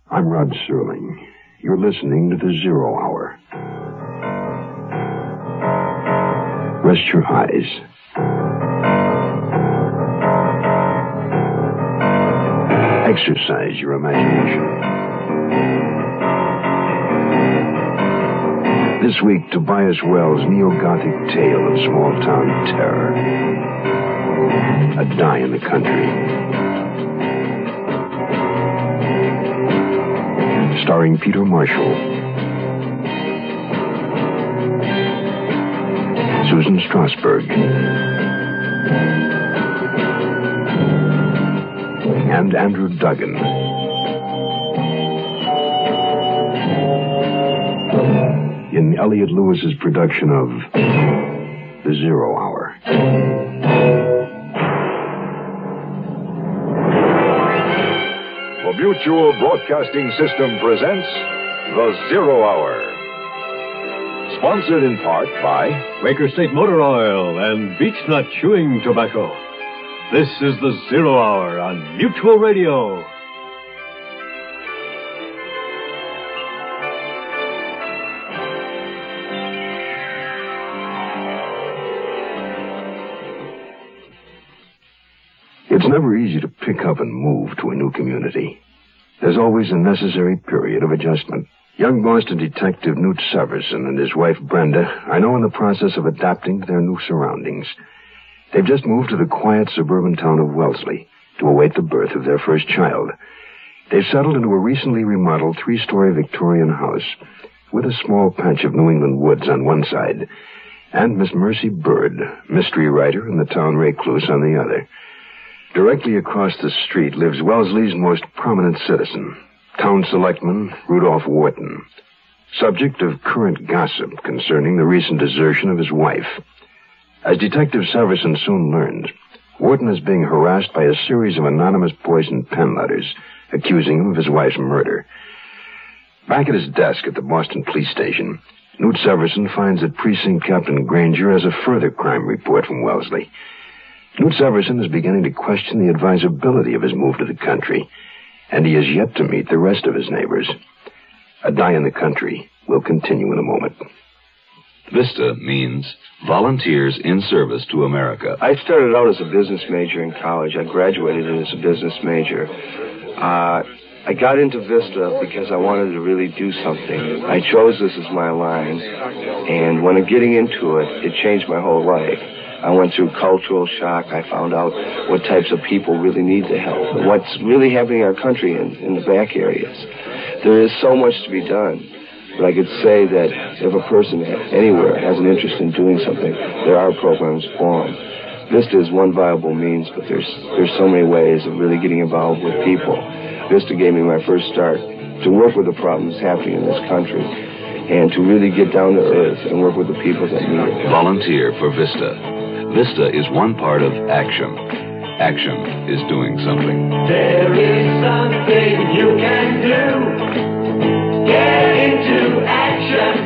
I'm Rod Serling. You're listening to the Zero Hour. Rest your eyes. Exercise your imagination. This week, Tobias Wells' neo-Gothic tale of small-town terror. A Die in the Country. Starring Peter Marshall. Susan Strasberg. And Andrew Duggan. In Elliot Lewis's production of The Zero Hour. The Mutual Broadcasting System presents The Zero Hour. Sponsored in part by Quaker State Motor Oil and Beechnut Chewing Tobacco. This is The Zero Hour on Mutual Radio. It's never easy to pick up and move to a new community. There's always a necessary period of adjustment. Young Boston detective Newt Severson and his wife Brenda are now in the process of adapting to their new surroundings. They've just moved to the quiet suburban town of Wellesley to await the birth of their first child. They've settled into a recently remodeled 3-story Victorian house with a small patch of New England woods on one side and Miss Mercy Bird, mystery writer and the town recluse, on the other. Directly across the street lives Wellesley's most prominent citizen, Town Selectman Rudolph Wharton, subject of current gossip concerning the recent desertion of his wife. As Detective Severson soon learned, Wharton is being harassed by a series of anonymous poisoned pen letters accusing him of his wife's murder. Back at his desk at the Boston police station, Newt Severson finds that Precinct Captain Granger has a further crime report from Wellesley. Newt Severson is beginning to question the advisability of his move to the country, and he has yet to meet the rest of his neighbors. A Die in the Country will continue in a moment. VISTA means Volunteers in Service to America. I started out as a business major in college. I graduated as a business major. I got into VISTA because I wanted to really do something. I chose this as my line, and when getting into it, it changed my whole life. I went through cultural shock. I found out what types of people really need the help and what's really happening in our country in the back areas. There is so much to be done. But I could say that if a person anywhere has an interest in doing something, there are programs for them. VISTA is one viable means, but there's so many ways of really getting involved with people. VISTA gave me my first start to work with the problems happening in this country and to really get down to earth and work with the people that need it. Volunteer for VISTA. VISTA is one part of Action. Action is doing something. There is something you can do. Get into action.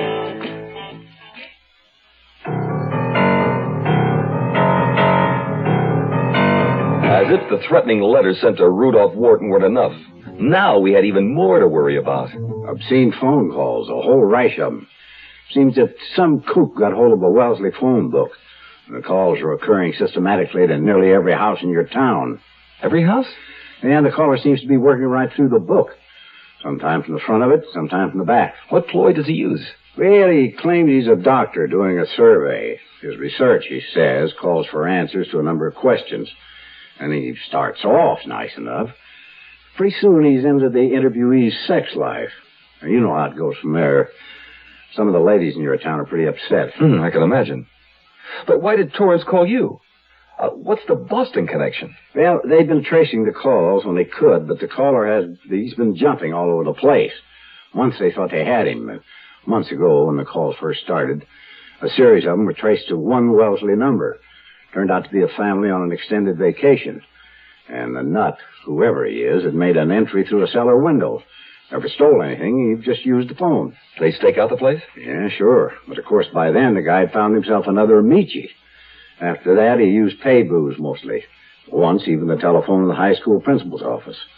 As if the threatening letter sent to Rudolph Wharton weren't enough. Now we had even more to worry about. Obscene phone calls, a whole rash of them. Seems that some kook got hold of the Wellesley phone book. The calls are occurring systematically to nearly every house in your town. Every house? And the caller seems to be working right through the book. Sometimes from the front of it, sometimes from the back. What ploy does he use? Well, he claims he's a doctor doing a survey. His research, he says, calls for answers to a number of questions. And he starts off nice enough. Pretty soon he's into the interviewee's sex life. Now, you know how it goes from there. Some of the ladies in your town are pretty upset. I can imagine. But why did Torrance call you? What's the Boston connection? Well, they've been tracing the calls when they could, but the caller he's been jumping all over the place. Once they thought they had him. Months ago, when the calls first started, a series of them were traced to one Wellesley number. Turned out to be a family on an extended vacation. And the nut, whoever he is, had made an entry through a cellar window. Never stole anything. He just used the phone. Did they stake out the place? Yeah, sure. But, of course, by then, the guy had found himself another Amici. After that, he used pay booze mostly. Once, even the telephone in the high school principal's office.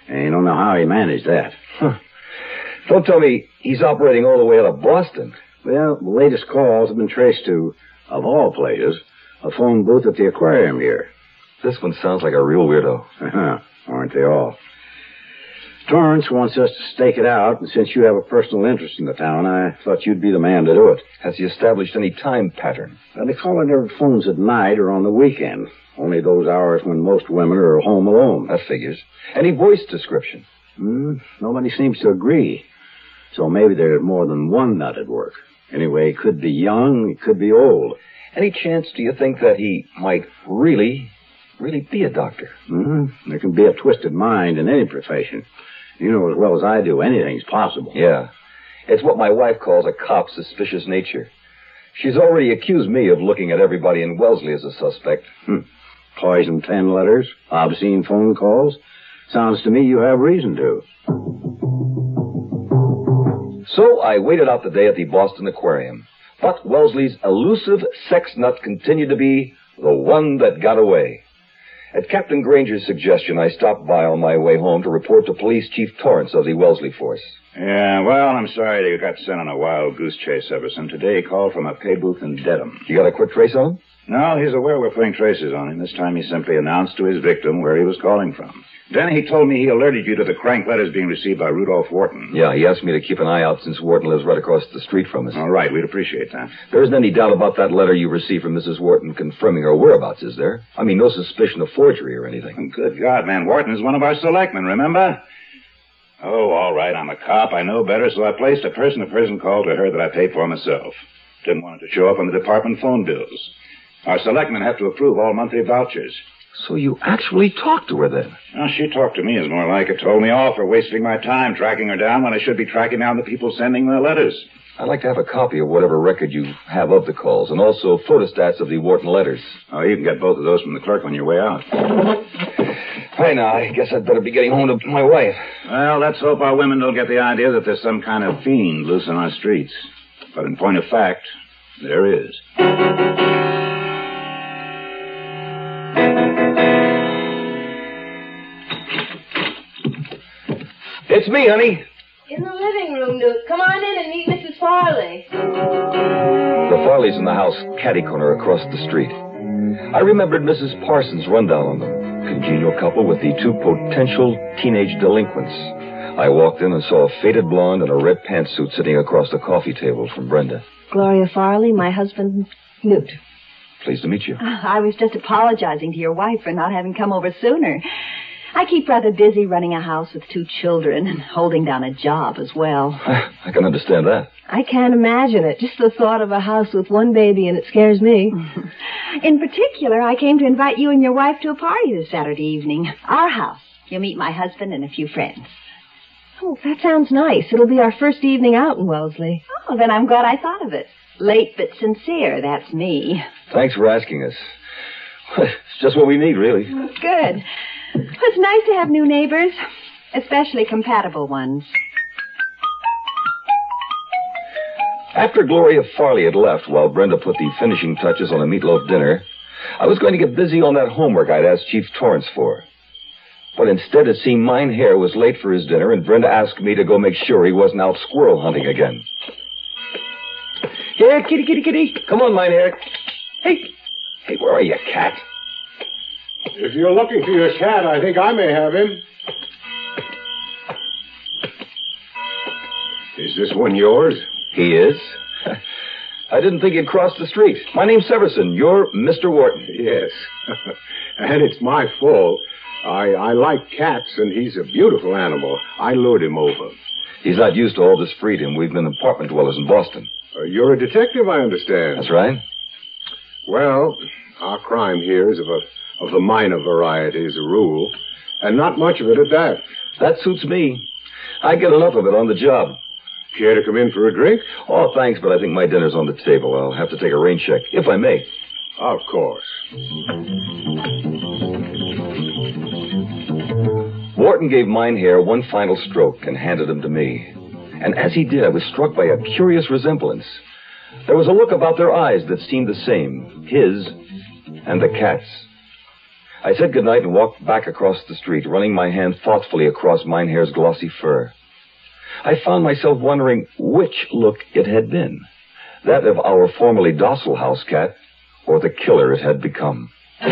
And you don't know how he managed that. Huh. Don't tell me he's operating all the way out of Boston. Well, the latest calls have been traced to, of all places, a phone booth at the aquarium here. This one sounds like a real weirdo. Aren't they all? Torrance wants us to stake it out, and since you have a personal interest in the town, I thought you'd be the man to do it. Has he established any time pattern? The caller never phones at night or on the weekend. Only those hours when most women are home alone. That figures. Any voice description? Nobody seems to agree. So maybe there's more than one nut at work. Anyway, he could be young, he could be old. Any chance, do you think, that he might really be a doctor? There can be a twisted mind in any profession. You know as well as I do, anything's possible. Yeah. It's what my wife calls a cop's suspicious nature. She's already accused me of looking at everybody in Wellesley as a suspect. Poison 10 letters, obscene phone calls. Sounds to me you have reason to. So I waited out the day at the Boston Aquarium. But Wellesley's elusive sex nut continued to be the one that got away. At Captain Granger's suggestion, I stopped by on my way home to report to Police Chief Torrance of the Wellesley force. Yeah, well, I'm sorry that you got sent on a wild goose chase, Everson. Today he called from a pay booth in Dedham. You got a quick trace on him? No, he's aware we're putting traces on him. This time he simply announced to his victim where he was calling from. Then he told me he alerted you to the crank letters being received by Rudolph Wharton. Yeah, he asked me to keep an eye out since Wharton lives right across the street from us. All right, we'd appreciate that. There isn't any doubt about that letter you received from Mrs. Wharton confirming her whereabouts, is there? I mean, no suspicion of forgery or anything. Good God, man. Wharton is one of our selectmen, remember? Oh, all right, I'm a cop. I know better, so I placed a person-to-person call to her that I paid for myself. Didn't want it to show up on the department phone bills. Our selectmen have to approve all monthly vouchers. So you actually talked to her then? Well, she talked to me is more like it. Told me off for wasting my time tracking her down when I should be tracking down the people sending the letters. I'd like to have a copy of whatever record you have of the calls, and also photostats of the Wharton letters. Oh, you can get both of those from the clerk on your way out. Hey, now, I guess I'd better be getting home to my wife. Well, let's hope our women don't get the idea that there's some kind of fiend loose on our streets. But in point of fact, there is. It's me, honey. In the living room, Newt. Come on in and meet Mrs. Farley. The Farleys in the house, catty-corner across the street. I remembered Mrs. Parsons' rundown on them. Congenial couple with the two potential teenage delinquents. I walked in and saw a faded blonde in a red pantsuit sitting across the coffee table from Brenda. Gloria Farley, my husband, Newt. Pleased to meet you. I was just apologizing to your wife for not having come over sooner. I keep rather busy running a house with 2 children and holding down a job as well. I can understand that. I can't imagine it. Just the thought of a house with 1 baby, and it scares me. In particular, I came to invite you and your wife to a party this Saturday evening. Our house. You'll meet my husband and a few friends. Oh, that sounds nice. It'll be our first evening out in Wellesley. Oh, then I'm glad I thought of it. Late but sincere, that's me. Thanks for asking us. It's just what we need, really. Good. It's nice to have new neighbors, especially compatible ones. After Gloria Farley had left while Brenda put the finishing touches on a meatloaf dinner, I was going to get busy on that homework I'd asked Chief Torrance for. But instead it seemed Mine Hair was late for his dinner, and Brenda asked me to go make sure he wasn't out squirrel hunting again. Here, kitty, kitty, kitty. Come on, Mine Hair. Hey, where are you, cat? If you're looking for your cat, I think I may have him. Is this one yours? He is. I didn't think he'd cross the street. My name's Severson. You're Mr. Wharton. Yes. And it's my fault. I like cats, and he's a beautiful animal. I lured him over. He's not used to all this freedom. We've been apartment dwellers in Boston. You're a detective, I understand. That's right. Well, our crime here is of the minor variety as a rule, and not much of it at that. That suits me. I get enough of it on the job. Care to come in for a drink? Oh, thanks, but I think my dinner's on the table. I'll have to take a rain check, if I may. Of course. Wharton gave Mine Hair one final stroke and handed him to me. And as he did, I was struck by a curious resemblance. There was a look about their eyes that seemed the same, his and the cat's. I said goodnight and walked back across the street, running my hand thoughtfully across Minehair's glossy fur. I found myself wondering which look it had been, that of our formerly docile house cat or the killer it had become.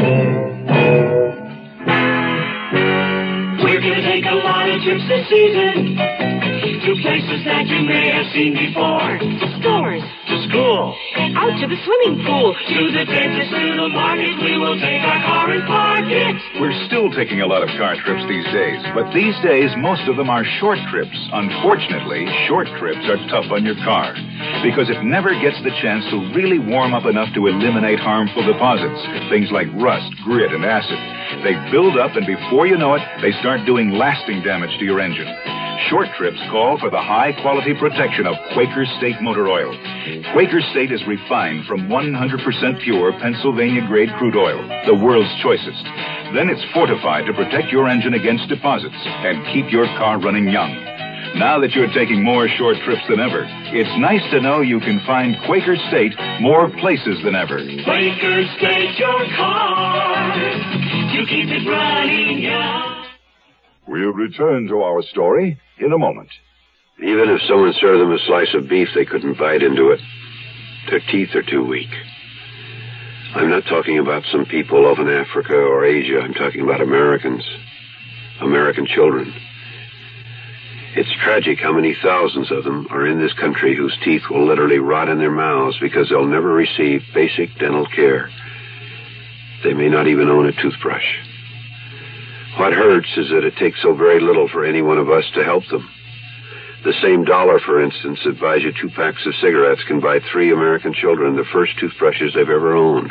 We're going to take a lot of trips this season to places that you may have seen before. To stores. To school. And out to the swimming pool. To the dentist, to the market, we will take our car and park it. We're still taking a lot of car trips these days, but these days most of them are short trips. Unfortunately, short trips are tough on your car because it never gets the chance to really warm up enough to eliminate harmful deposits, things like rust, grit, and acid. They build up, and before you know it, they start doing lasting damage to your engine. Short trips call for the high-quality protection of Quaker State motor oil. Quaker State is refined from 100% pure Pennsylvania-grade crude oil, the world's choicest. Then it's fortified to protect your engine against deposits and keep your car running young. Now that you're taking more short trips than ever, it's nice to know you can find Quaker State more places than ever. Quaker State your car to keep it running young. We'll return to our story in a moment. Even if someone served them a slice of beef, they couldn't bite into it. Their teeth are too weak. I'm not talking about some people off in Africa or Asia. I'm talking about Americans. American children. It's tragic how many thousands of them are in this country whose teeth will literally rot in their mouths because they'll never receive basic dental care. They may not even own a toothbrush. What hurts is that it takes so very little for any one of us to help them. The same dollar, for instance, that buys you 2 packs of cigarettes can buy 3 American children the first toothbrushes they've ever owned.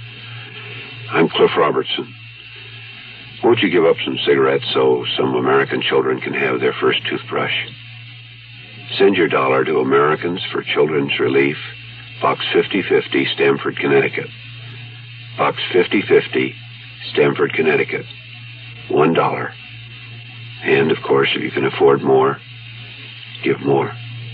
I'm Cliff Robertson. Won't you give up some cigarettes so some American children can have their first toothbrush? Send your dollar to Americans for Children's Relief, Box 5050, Stamford, Connecticut. Box 5050, Stamford, Connecticut. $1. And, of course, if you can afford more, give more.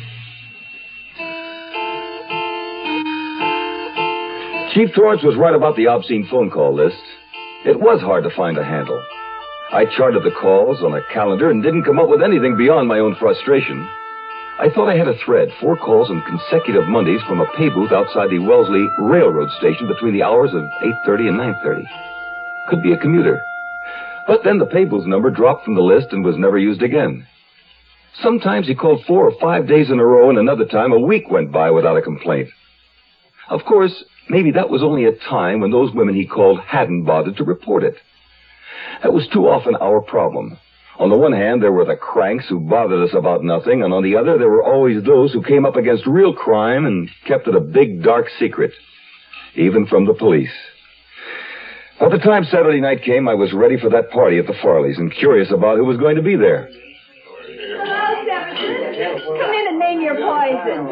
Chief Torrance was right about the obscene phone call list. It was hard to find a handle. I charted the calls on a calendar and didn't come up with anything beyond my own frustration. I thought I had a thread, 4 calls on consecutive Mondays from a pay booth outside the Wellesley Railroad Station between the hours of 8:30 and 9:30. Could be a commuter. But then the pay booth number dropped from the list and was never used again. Sometimes he called 4 or 5 days in a row, and another time a week went by without a complaint. Of course, maybe that was only a time when those women he called hadn't bothered to report it. That was too often our problem. On the one hand, there were the cranks who bothered us about nothing, and on the other, there were always those who came up against real crime and kept it a big, dark secret, even from the police. By the time Saturday night came, I was ready for that party at the Farleys and curious about who was going to be there. Hello, Jefferson. Come in and name your poison.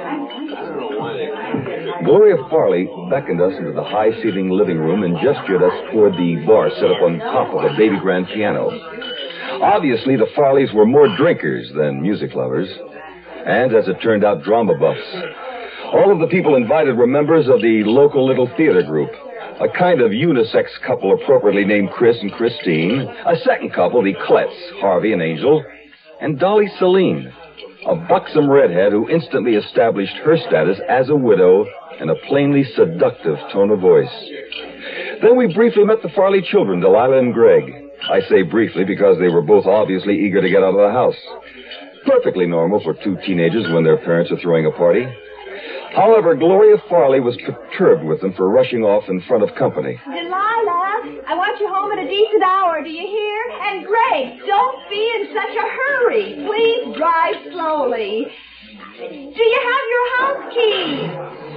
Gloria Farley beckoned us into the high-ceiling living room and gestured us toward the bar set up on top of a baby grand piano. Obviously, the Farleys were more drinkers than music lovers, and, as it turned out, drama buffs. All of the people invited were members of the local little theater group, a kind of unisex couple appropriately named Chris and Christine, a second couple, the Kletts, Harvey and Angel, and Dolly Celine, a buxom redhead who instantly established her status as a widow in a plainly seductive tone of voice. Then we briefly met the Farley children, Delilah and Greg. I say briefly because they were both obviously eager to get out of the house. Perfectly normal for 2 teenagers when their parents are throwing a party. However, Gloria Farley was perturbed with them for rushing off in front of company. Delilah, I want you home at a decent hour, do you hear? And Greg, don't be in such a hurry. Please drive slowly. Do you have your house keys?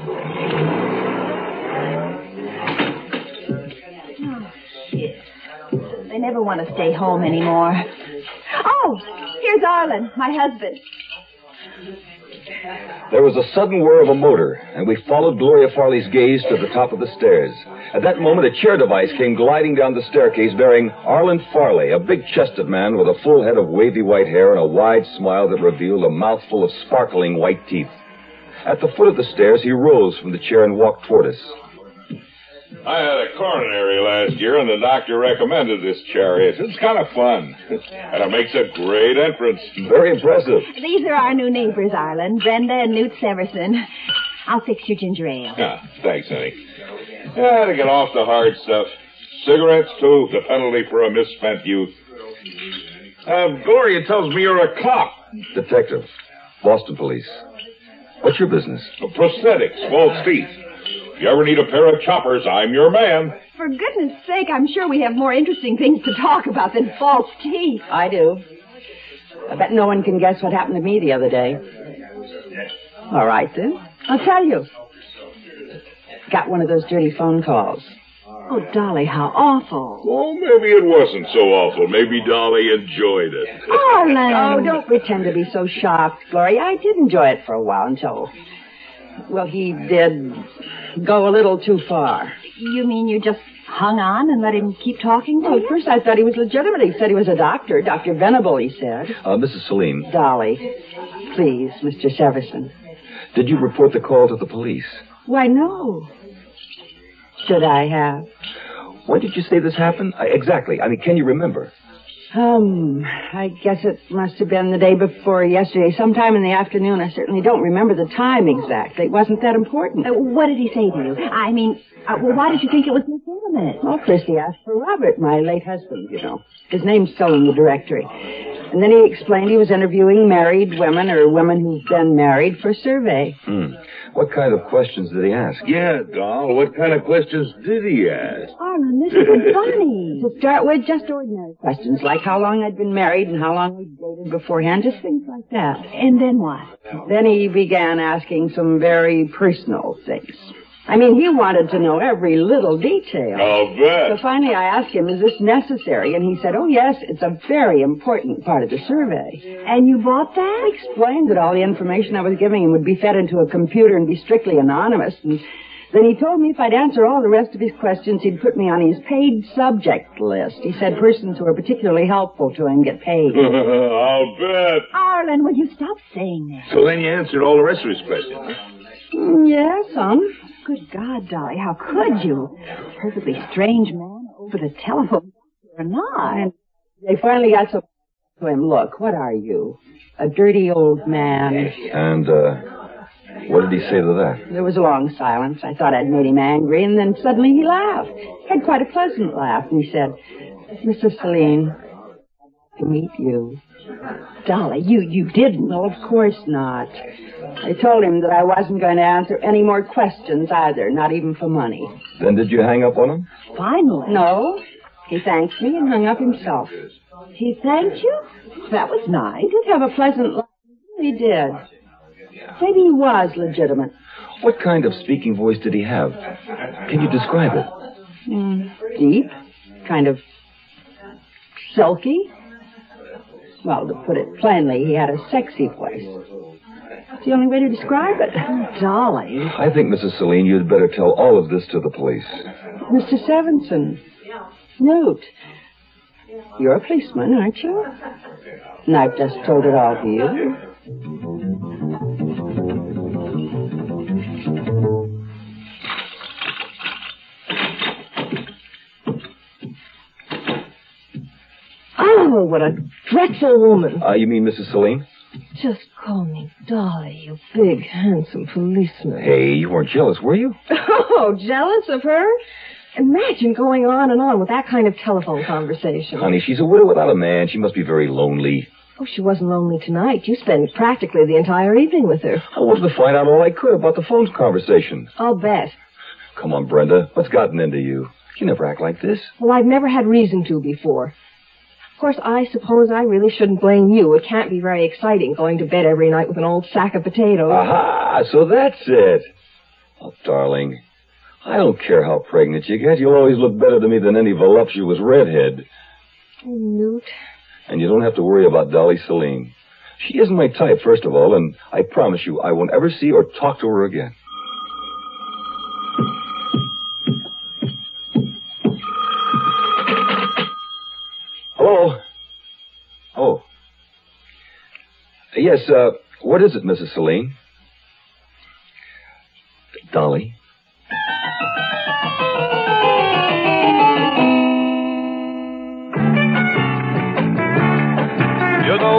Oh, shit. They never want to stay home anymore. Oh, here's Arlen, my husband. There was a sudden whir of a motor, and we followed Gloria Farley's gaze to the top of the stairs. At that moment, a chair device came gliding down the staircase bearing Arlen Farley, a big-chested man with a full head of wavy white hair and a wide smile that revealed a mouthful of sparkling white teeth. At the foot of the stairs, he rose from the chair and walked toward us. I had a coronary last year, and the doctor recommended this chariot. It's kind of fun. And it makes a great entrance. Very impressive. These are our new neighbors, Arlen. Brenda and Newt Severson. I'll fix your ginger ale. Yeah, thanks, honey. Yeah, to get off the hard stuff. Cigarettes, too, the penalty for a misspent youth. Gloria tells me you're a cop. Detective. Boston Police. What's your business? Prosthetics, false teeth. If you ever need a pair of choppers, I'm your man. For goodness sake, I'm sure we have more interesting things to talk about than false teeth. I do. I bet no one can guess what happened to me the other day. All right, then. I'll tell you. Got one of those dirty phone calls. Oh, Dolly, how awful. Oh, maybe it wasn't so awful. Maybe Dolly enjoyed it. Arlen! Oh, don't pretend to be so shocked, Gloria. I did enjoy it for a while until... Well, he did go a little too far. You mean you just hung on and let him keep talking to Well, you? at first I thought he was legitimate. He said he was a doctor. Dr. Venable, he said. Mrs. Celine. Dolly, please, Mr. Severson. Did you report the call to the police? Why, no. Should I have? When did you say this happened? Exactly. I mean, can you remember? I guess it must have been the day before yesterday, sometime in the afternoon. I certainly don't remember the time exactly. It wasn't that important. What did he say to you? I mean, why did you think it was legitimate? Well, Christy asked for Robert, my late husband, you know. His name's still in the directory. And then he explained he was interviewing married women or women who've been married for survey. What kind of questions did he ask? Yeah, Doll, what kind of questions did he ask? Arlen, this isn't funny. To start with, just ordinary questions, like how long I'd been married and how long we'd dated beforehand, just things like that. And then what? Then he began asking some very personal things. I mean, he wanted to know every little detail. I'll bet. So finally I asked him, is this necessary? And he said, oh, yes, it's a very important part of the survey. And you bought that? I explained that all the information I was giving him would be fed into a computer and be strictly anonymous. And then he told me if I'd answer all the rest of his questions, he'd put me on his paid subject list. He said persons who are particularly helpful to him get paid. I'll bet. Arlen, will you stop saying that? So then you answered all the rest of his questions, huh? Yeah, some. Good God, Dolly, how could you? Perfectly strange man over the telephone. Or not. And they finally got so to him, look, what are you? A dirty old man. And, what did he say to that? There was a long silence. I thought I'd made him angry, and then suddenly he laughed. He had quite a pleasant laugh, and he said, Mrs. Celine, to meet you. Dolly, you didn't. No, of course not. I told him that I wasn't going to answer any more questions either, not even for money. Then did you hang up on him? Finally. No. He thanked me and hung up himself. He thanked you? That was nice. He did have a pleasant laugh. He did. Maybe he was legitimate. What kind of speaking voice did he have? Can you describe it? Deep. Kind of silky. Well, to put it plainly, he had a sexy voice. That's the only way to describe it. Dolly. I think, Mrs. Celine, you'd better tell all of this to the police. Mr. Severson. Newt. You're a policeman, aren't you? And I've just told it all to you. Oh, what a dreadful woman. You mean Mrs. Celine? Just call me Dolly, you big, handsome policeman. Hey, you weren't jealous, were you? Oh, jealous of her? Imagine going on and on with that kind of telephone conversation. Honey, she's a widow without a man. She must be very lonely. Oh, she wasn't lonely tonight. You spent practically the entire evening with her. I wanted to find out all I could about the phone conversation. I'll bet. Come on, Brenda. What's gotten into you? You never act like this. Well, I've never had reason to before. Of course, I suppose I really shouldn't blame you. It can't be very exciting going to bed every night with an old sack of potatoes. Aha! So that's it. Oh, darling, I don't care how pregnant you get. You'll always look better to me than any voluptuous redhead. Oh, Newt. And you don't have to worry about Dolly Celine. She isn't my type, first of all, and I promise you I won't ever see or talk to her again. Hello? Oh. Yes, what is it, Mrs. Celine? Dolly?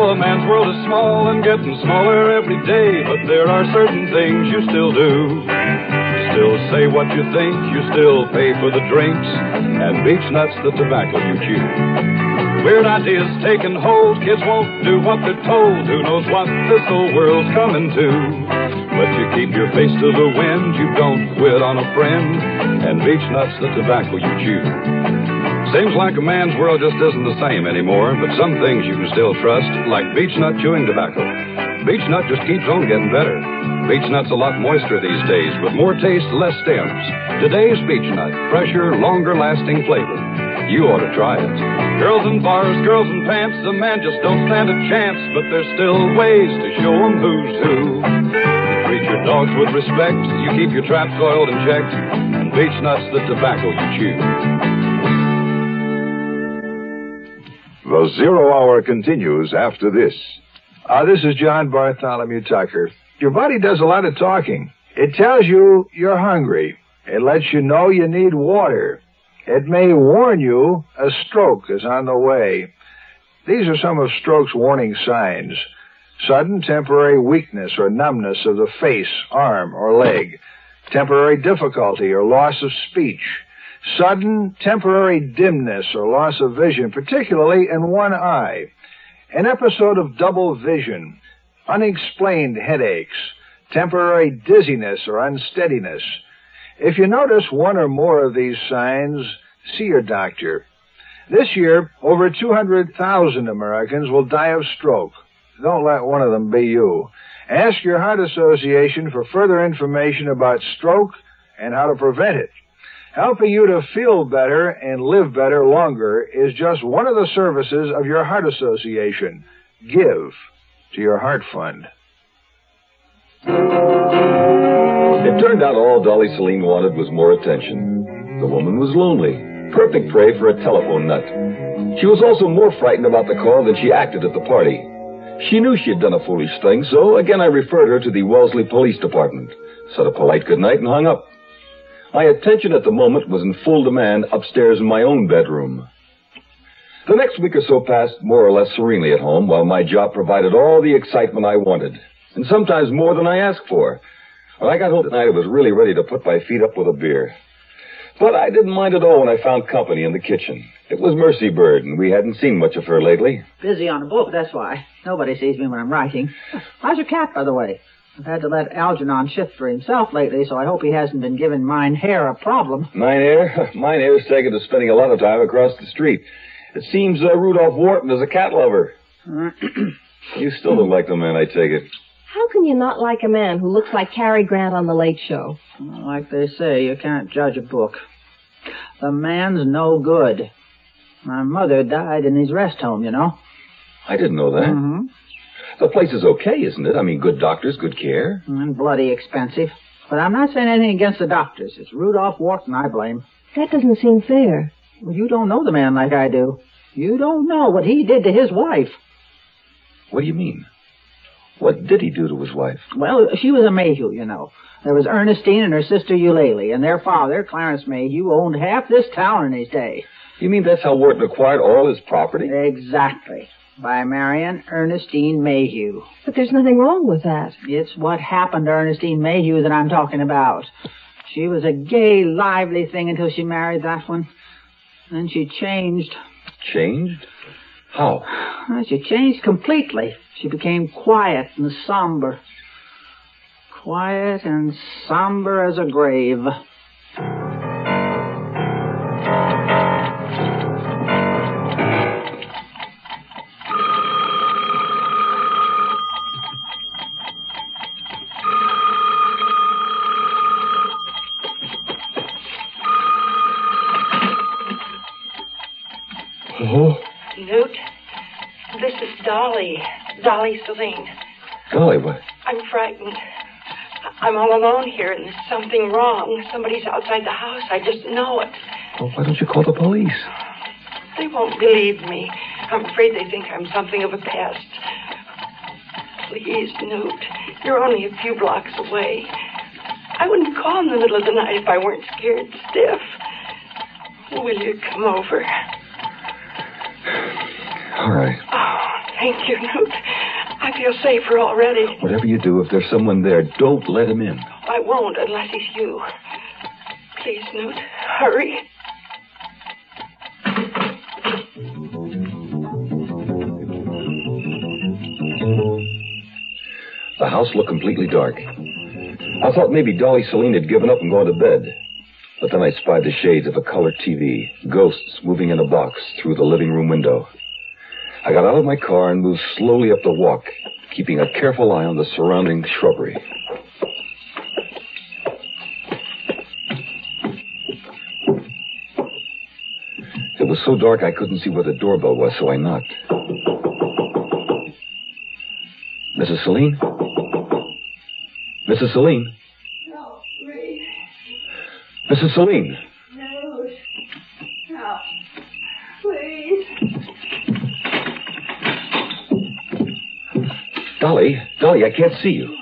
know a man's world is small and getting smaller every day, but there are certain things you still do. You still say what you think, you still pay for the drinks, and beach nuts the tobacco you chew. Weird ideas taking hold, kids won't do what they're told. Who knows what this whole world's coming to? But you keep your face to the wind, you don't quit on a friend, and beach nuts the tobacco you chew. Seems like a man's world just isn't the same anymore, but some things you can still trust, like beech nut chewing tobacco. Beech nut just keeps on getting better. Beech nut's a lot moister these days, with more taste, less stems. Today's beech nut, fresher, longer-lasting flavor. You ought to try it. Girls in bars, girls in pants, the man just don't stand a chance, but there's still ways to show 'em who's who. You treat your dogs with respect, you keep your traps oiled and checked, and beech nut's the tobacco you chew. The Zero Hour continues after this. This is John Bartholomew Tucker. Your body does a lot of talking. It tells you you're hungry. It lets you know you need water. It may warn you a stroke is on the way. These are some of stroke's warning signs. Sudden temporary weakness or numbness of the face, arm, or leg. Temporary difficulty or loss of speech. Sudden temporary dimness or loss of vision, particularly in one eye. An episode of double vision. Unexplained headaches. Temporary dizziness or unsteadiness. If you notice one or more of these signs, see your doctor. This year, over 200,000 Americans will die of stroke. Don't let one of them be you. Ask your heart association for further information about stroke and how to prevent it. Helping you to feel better and live better longer is just one of the services of your heart association. Give to your heart fund. It turned out all Dolly Celine wanted was more attention. The woman was lonely. Perfect prey for a telephone nut. She was also more frightened about the call than she acted at the party. She knew she had done a foolish thing, so again I referred her to the Wellesley Police Department, said a polite goodnight, and hung up. My attention at the moment was in full demand upstairs in my own bedroom. The next week or so passed more or less serenely at home, while my job provided all the excitement I wanted, and sometimes more than I asked for. When I got home at night, I was really ready to put my feet up with a beer. But I didn't mind at all when I found company in the kitchen. It was Mercy Bird, and we hadn't seen much of her lately. Busy on a book, that's why. Nobody sees me when I'm writing. How's your cat, by the way? I've had to let Algernon shift for himself lately, so I hope he hasn't been giving Mine Hair a problem. Mine Hair's taken to spending a lot of time across the street. It seems Rudolph Wharton is a cat lover. You still don't like the man, I take it. How can you not like a man who looks like Cary Grant on The Late Show? Well, like they say, you can't judge a book. The man's no good. My mother died in his rest home, you know. I didn't know that. Mm-hmm. The place is okay, isn't it? I mean, good doctors, good care. And bloody expensive. But I'm not saying anything against the doctors. It's Rudolph Wharton I blame. That doesn't seem fair. Well, you don't know the man like I do. You don't know what he did to his wife. What do you mean? What did he do to his wife? Well, she was a Mayhew, you know. There was Ernestine and her sister Eulalie, and their father, Clarence Mayhew, owned half this town in his day. You mean that's how Wharton acquired all his property? Exactly. By marrying Ernestine Mayhew. But there's nothing wrong with that. It's what happened to Ernestine Mayhew that I'm talking about. She was a gay, lively thing until she married that one. Then she changed. Changed? How? Well, she changed completely. She became quiet and somber. Quiet and somber as a grave. Hello? Newt, this is Dolly Celine. Dolly, what? I'm frightened. I'm all alone here, and there's something wrong. Somebody's outside the house. I just know it. Well, why don't you call the police? They won't believe me. I'm afraid they think I'm something of a pest. Please, Newt, you're only a few blocks away. I wouldn't call in the middle of the night if I weren't scared stiff. Will you come over? All right. Oh, Thank you, Newt. I feel safer already. Whatever you do, if there's someone there, don't let him in. I won't unless he's you. Please, Newt, hurry. The house looked completely dark. I thought maybe Dolly Celine had given up and gone to bed. But then I spied the shades of a color TV, ghosts moving in a box through the living room window. I got out of my car and moved slowly up the walk, keeping a careful eye on the surrounding shrubbery. It was so dark I couldn't see where the doorbell was, so I knocked. Mrs. Celine? Mrs. Celine? No, Ray. Mrs. Celine? No. No. Please. Dolly, I can't see you.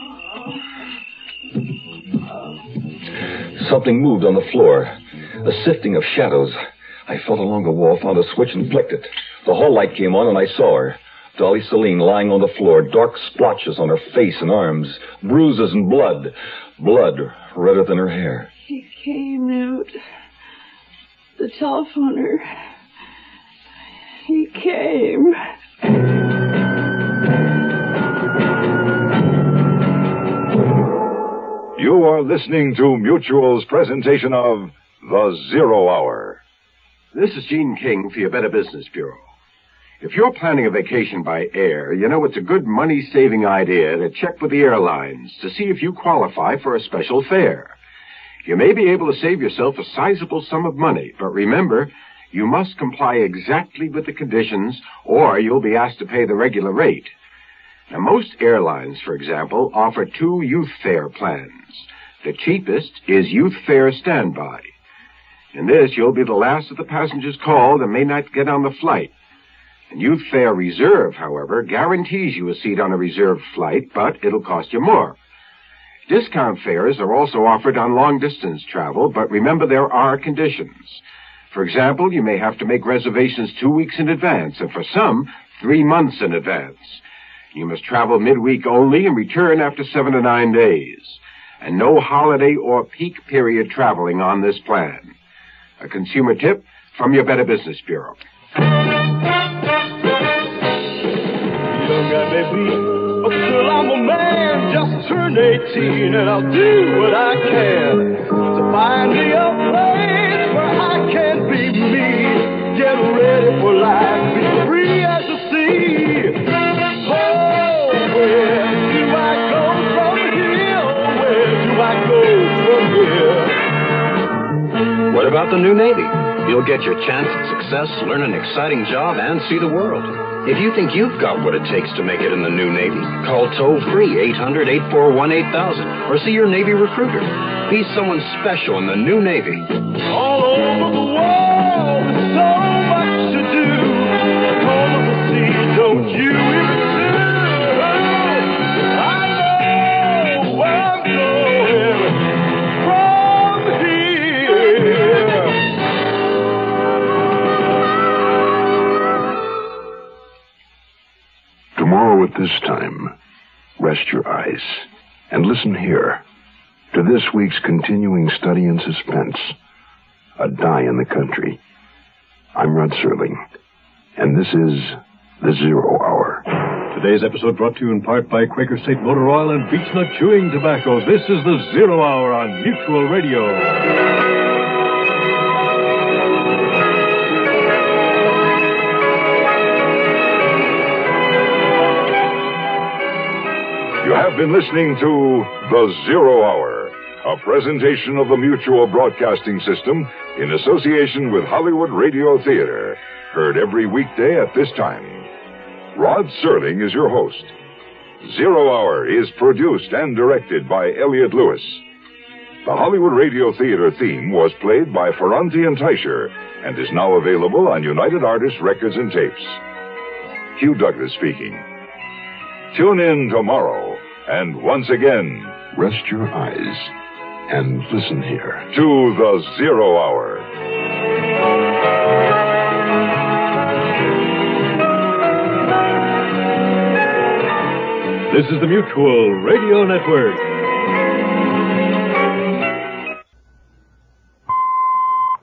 Something moved on the floor. A sifting of shadows. I felt along the wall, found a switch and flicked it. The hall light came on and I saw her. Dolly Celine lying on the floor, dark splotches on her face and arms, bruises and blood. Blood redder than her hair. He came, Newt. The telephoner. He came. You are listening to Mutual's presentation of The Zero Hour. This is Gene King for your Better Business Bureau. If you're planning a vacation by air, you know it's a good money-saving idea to check with the airlines to see if you qualify for a special fare. You may be able to save yourself a sizable sum of money, but remember, you must comply exactly with the conditions or you'll be asked to pay the regular rate. Now, most airlines, for example, offer 2 youth fare plans. The cheapest is Youth Fare Standby. In this, you'll be the last of the passengers called and may not get on the flight. And Youth Fare Reserve, however, guarantees you a seat on a reserved flight, but it'll cost you more. Discount fares are also offered on long-distance travel, but remember there are conditions. For example, you may have to make reservations 2 weeks in advance, and for some, 3 months in advance. You must travel midweek only and return after 7 to 9 days. And no holiday or peak period traveling on this plan. A consumer tip from your Better Business Bureau. Young I may be, but still I'm a man. Just turned 18 and I'll do what I can to find me a place where I can be me. Get ready for life, be free as the sea. Oh, where do I go from here? Where do I go from here? What about the new Navy? You'll get your chance at success, learn an exciting job, and see the world. If you think you've got what it takes to make it in the new Navy, call toll-free 800-841-8000 or see your Navy recruiter. Be someone special in the new Navy. All over the world, there's so much to do. All over the sea, don't you even see? I know where I'm going from here. Tomorrow at this time, rest your eyes and listen here to this week's continuing study in suspense, A Die in the Country. I'm Rod Serling, and this is The Zero Hour. Today's episode brought to you in part by Quaker State Motor Oil and Beech Nut Chewing Tobacco. This is The Zero Hour on Mutual Radio. You have been listening to The Zero Hour, a presentation of the Mutual Broadcasting System in association with Hollywood Radio Theater, heard every weekday at this time. Rod Serling is your host. Zero Hour is produced and directed by Elliott Lewis. The Hollywood Radio Theater theme was played by Ferranti and Teicher and is now available on United Artists Records and Tapes. Hugh Douglas speaking. Tune in tomorrow, and once again, rest your eyes and listen here to The Zero Hour. This is the Mutual Radio Network.